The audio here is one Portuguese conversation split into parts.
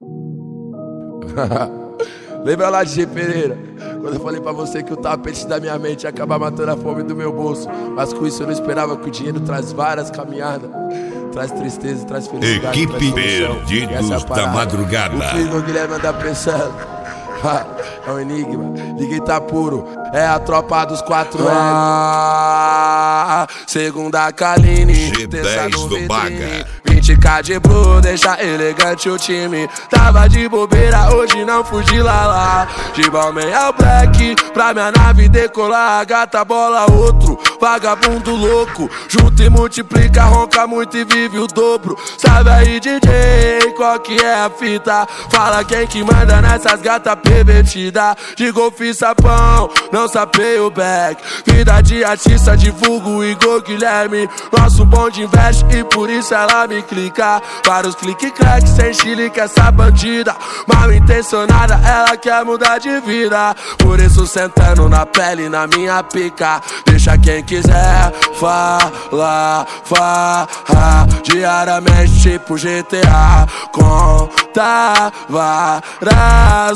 Lembra lá de G. Pereira, quando eu falei pra você que o tapete da minha mente ia acabar matando a fome do meu bolso, mas com isso eu não esperava que o dinheiro traz várias caminhadas, traz tristeza, traz felicidade. Equipe Perdidos da Madrugada. O filho Guilherme anda pensando. É um enigma, ninguém tá puro. É a tropa dos 4 segunda Kaline, G10 do Baga. 20k de blue, deixa elegante o time. Tava de bobeira, hoje não fugi lá. De Balmain ao Black, pra minha nave decolar. Gata bola outro, vagabundo louco. Junta e multiplica, ronca muito e vive o dobro. Sabe aí DJ, qual que é a fita? Fala quem que manda nessas gatas pervertidas. De golfe sapão, não sapeio o back. Vida de artista, divulgo Igor Guilherme. Nosso bonde investe e por isso ela me clica. Vários clique-clack sem chilique, essa bandida mal intencionada, ela quer mudar de vida. Por isso sentando na pele, na minha pica. Deixa quem quiser falar, diariamente tipo GTA. Conta várias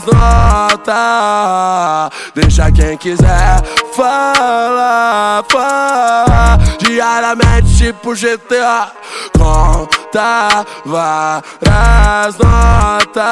notas. Deixa quem quiser falar, diariamente tipo GTA. Conta várias notas.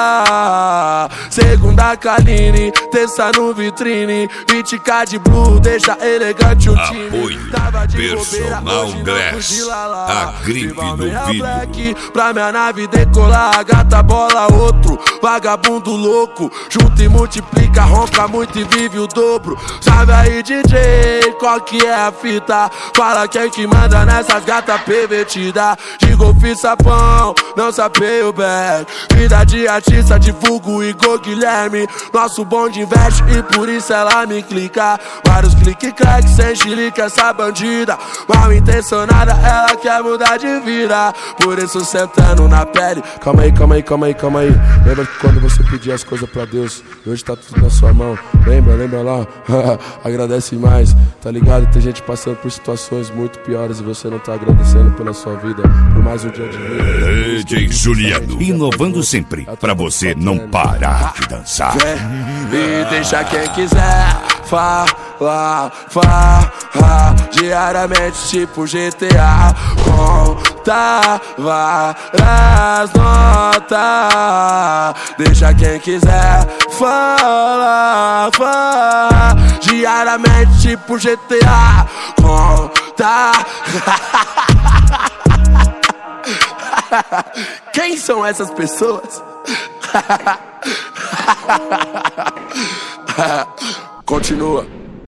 Segunda Kaline, terça no vitrine. 20k de blue, deixa elegante o time. Apoio Personal Glass, a grife do vidro. Pra minha nave decolar, gata bola outro, vagabundo louco. Junta e multiplica, ronca muito e vive o dobro. Sabe aí DJ, qual que é a fita? Fala quem que manda nessas gatas pervertidas. De golfe sapão, não sapeio o back. Vida de artista, divulgo Igor Guilherme. Nosso bonde investe e por isso ela me clica. Vários clique-clack sem chilique, essa bandida mal intencionada, ela quer mudar de vida. Por isso sentando na pele. Calma aí. Lembra que quando você pedia as coisas pra Deus, hoje tá tudo na sua mão. Lembra lá? Agradece mais, tá ligado? Tem gente passando por situações muito piores e você não tá agradecendo pela sua vida, por mais um dia de vida. DJ Juliano, inovando sempre, pra você não parar de dançar. E deixa quem quiser falar, diariamente tipo GTA. Conta várias notas. Deixa quem quiser falar, diariamente tipo GTA. Conta. Quem são essas pessoas? Continua.